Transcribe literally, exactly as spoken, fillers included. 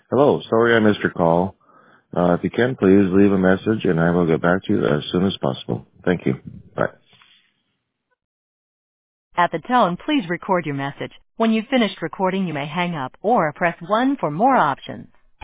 Hello, sorry I missed your call. Uh, if you can, please leave a message and I will get back to you as soon as possible. Thank you. Bye. At the tone, please record your message. When you've finished recording, you may hang up or press one for more options.